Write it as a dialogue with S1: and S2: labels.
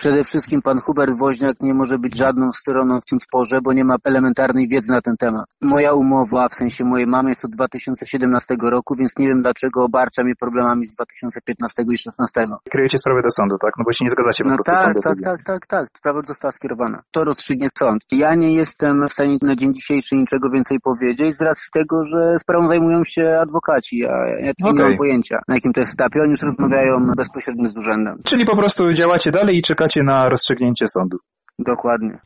S1: Przede wszystkim pan Hubert Woźniak nie może być żadną stroną w tym sporze, bo nie ma elementarnej wiedzy na ten temat. Moja umowa, w sensie mojej mamy, jest od 2017 roku, więc nie wiem, dlaczego obarcza mnie problemami z 2015 i 2016.
S2: Kierujecie sprawę do sądu, tak? No bo się nie zgadzacie po prostu z tą decyzją.
S1: Tak. Sprawa została skierowana. To rozstrzygnie sąd. Ja nie jestem w stanie na dzień dzisiejszy niczego więcej powiedzieć z racji tego, że sprawą zajmują się adwokaci. Ja nie mam pojęcia, na jakim to jest etapie. Oni już rozmawiają bezpośrednio z urzędem.
S2: Czyli po prostu działacie dalej i czekacie na rozstrzygnięcie sądu.
S1: Dokładnie.